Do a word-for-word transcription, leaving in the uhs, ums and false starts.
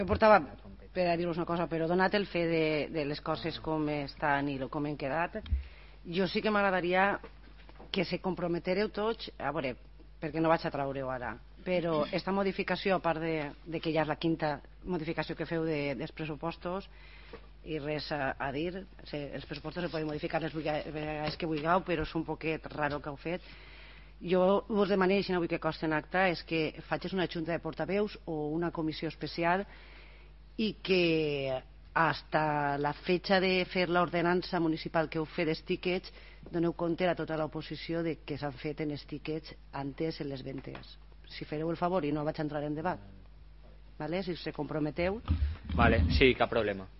Jo portava per a dir-vos una cosa, però donat el fet de, de les coses com estan i com han quedat, jo sí que m'agradaria que se comprometereu tots, a veure, perquè no vaig a traure-ho ara, però esta modificació, a part de, de que ja és la quinta modificació que feu de, dels pressupostos, i res a, a dir, els pressupostos se poden modificar les vegades que vulgueu, però és un poquet raro que heu fet. Jo us demanaria, si no vull que costi en acta, és que facis una junta de portaveus o una comissió especial i que hasta la fecha de fer l'ordenança municipal que heu fet dels tíquets doneu compte a tota l'oposició de que s'han fet en els tíquets antes en les ventes. Si fareu el favor i no vaig a entrar en debat, vale? Si se comprometeu. Vale, sí, cap problema.